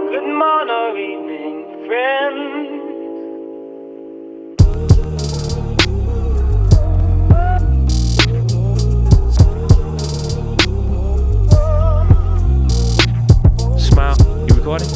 Good morning or evening, friend. Smile, you recording?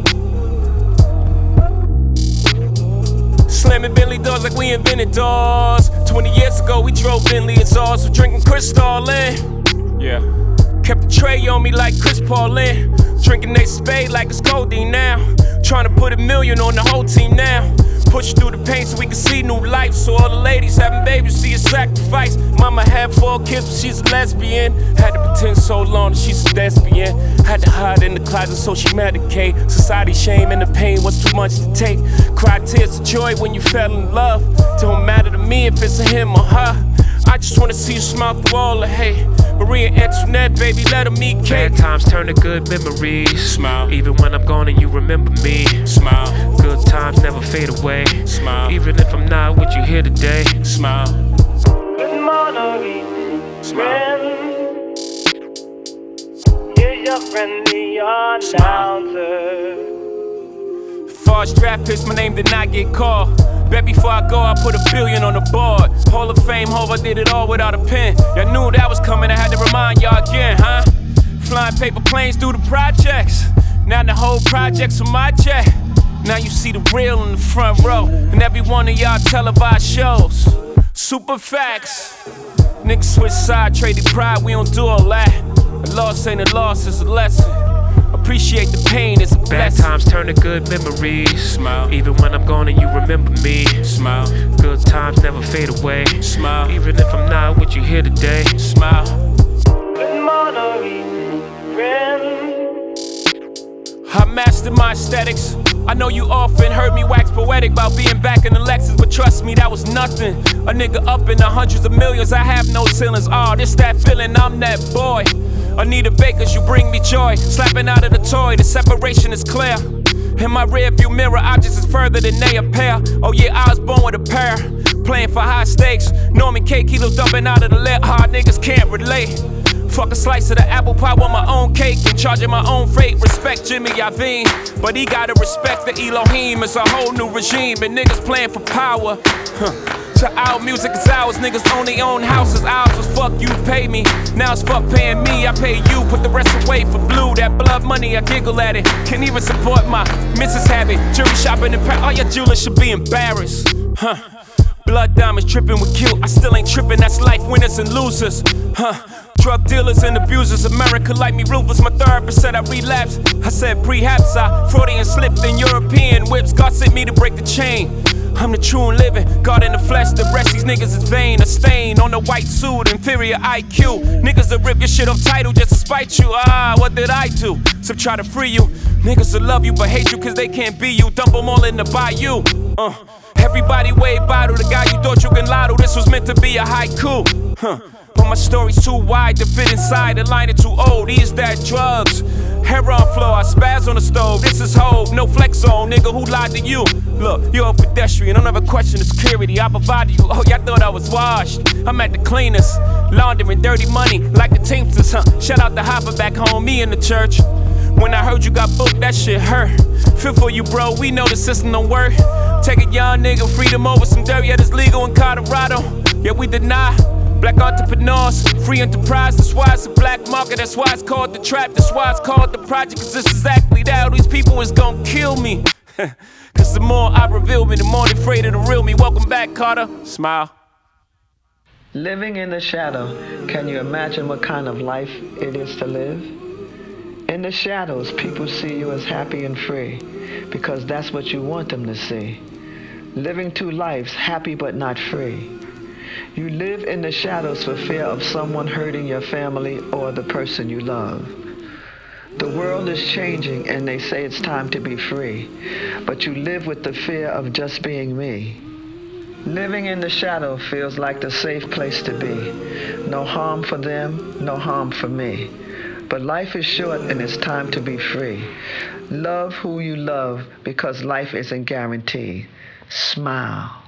Slamming Bentley doors like we invented doors. 20 years ago we drove Bentley and Zars. So drinking Cristal in. Yeah. Kept the tray on me like Chris Paulin. Drinking they spade like it's codeine now. Trying to put $1 million on the whole team now. Push through the pain so we can see new life. So all the ladies having babies see a sacrifice. Mama had 4 kids, but she's a lesbian. Had to pretend so long that she's a lesbian. Had to hide in the closet so she medicate. Society shame and the pain was too much to take. Cried tears of joy when you fell in love. Don't matter to me if it's a him or her. I just wanna see you smile through all the hate. Maria Antoinette, baby, let her meet Kate. Bad times turn to good memories. Smile. Even when I'm gone and you remember me. Smile. Good times never fade away. Smile. Even if I'm not with you here today. Smile. Good morning, friend. Here's your friendly announcer. Forged draft picks, my name did not get called. Bet before I go, I put $1 billion on the board. Hall of Fame, Hov, I did it all without a pen. Y'all knew that was coming, I had to remind y'all again, huh? Flying paper planes through the projects. Now the whole project's on my jet. Now you see the real in the front row. And every one of y'all televised shows. Super facts. Niggas switch side, traded pride, we don't do all that. A loss ain't a loss, it's a lesson. Appreciate the pain, it's a blessing. Bad times turn to good memories. Smile. Even when I'm gone and you remember me. Smile. Good times never fade away. Smile. Even if I'm not with you here today. Smile. Good morning, friend. I mastered my aesthetics. I know you often heard me wax poetic about being back in the Lexus, but trust me, that was nothing. A nigga up in the hundreds of millions, I have no ceilings. Oh, this that feeling, I'm that boy. Anita Baker's, you bring me joy. Slapping out of the toy, the separation is clear. In my rearview mirror, objects is further than they appear. Oh yeah, I was born with a pair. Playing for high stakes. Norman K. Kilos dumping out of the lip. Hard niggas can't relate. Fuck a slice of the apple pie, want my own cake and charging my own freight. Respect Jimmy Iovine, but he gotta respect the Elohim. It's a whole new regime, and niggas playing for power. So our music is ours, niggas only own houses. Ours was fuck you, pay me. Now it's fuck paying me, I pay you. Put the rest away for blue, that blood money, I giggle at it. Can't even support my missus habit. Jewelry shopping in Paris, all your jewelers should be embarrassed. Blood diamonds dripping with guilt, I still ain't tripping, that's life, winners and losers. Drug dealers and abusers, America like me ruthless. My therapist said I relapsed. I said prehaps I Freudian slipped in European whips. God sent me to break the chain. I'm the true and living, God in the flesh. The rest these niggas is vain. A stain on the white suit, inferior IQ. Niggas that rip your shit off title just to spite you. What did I do? So try to free you. Niggas that love you but hate you cause they can't be you. Dump them all in the bayou. Everybody wave bottle. The guy you thought you can lotto. This was meant to be a haiku. But my story's too wide to fit inside. The line is too old. Is that drugs? Hair on floor, I spaz on the stove. This is hope, no flex on, nigga. Who lied to you? Look, you're a pedestrian. Don't ever question the security. I provided you. Oh, y'all thought I was washed. I'm at the cleaners, laundering dirty money like the Teamsters. Shout out to Hopper back home, me in the church. When I heard you got booked, that shit hurt. Feel for you, bro. We know the system don't work. Take a young nigga, freedom over some dirt. Yeah, it's legal in Colorado. Yeah, we deny. Black entrepreneurs, free enterprise, that's why it's a black market, that's why it's called the trap, that's why it's called the project, cause it's exactly that. All these people is gonna kill me. Cause the more I reveal me, the more they afraid of the real me. Welcome back, Carter. Smile. Living in the shadow, can you imagine what kind of life it is to live? In the shadows, people see you as happy and free, because that's what you want them to see. Living 2 lives, happy but not free. You live in the shadows for fear of someone hurting your family or the person you love. The world is changing and they say it's time to be free, but you live with the fear of just being me. Living in the shadow feels like the safe place to be. No harm for them, no harm for me. But life is short and it's time to be free. Love who you love because life isn't guaranteed. Smile.